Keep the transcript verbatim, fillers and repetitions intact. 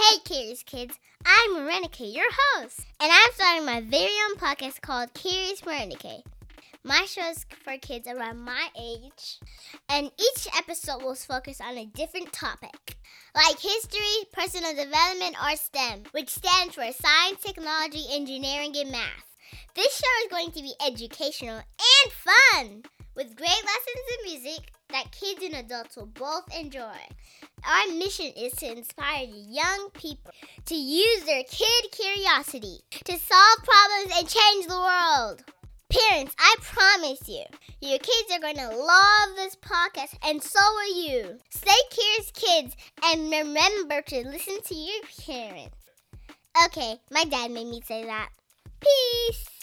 Hey, Curious Kids. I'm Marinike, your host, and I'm starting my very own podcast called Curious Marinike. My show is for kids around my age, and each episode will focus on a different topic, like history, personal development, or STEM, which stands for science, technology, engineering, and math. This show is going to be educational and fun, with great lessons in music that kids and adults will both enjoy. Our mission is to inspire young people to use their kid curiosity to solve problems and change the world. Parents, I promise you, your kids are going to love this podcast, and so will you. Stay curious, kids, and remember to listen to your parents. Okay, my dad made me say that. Peace.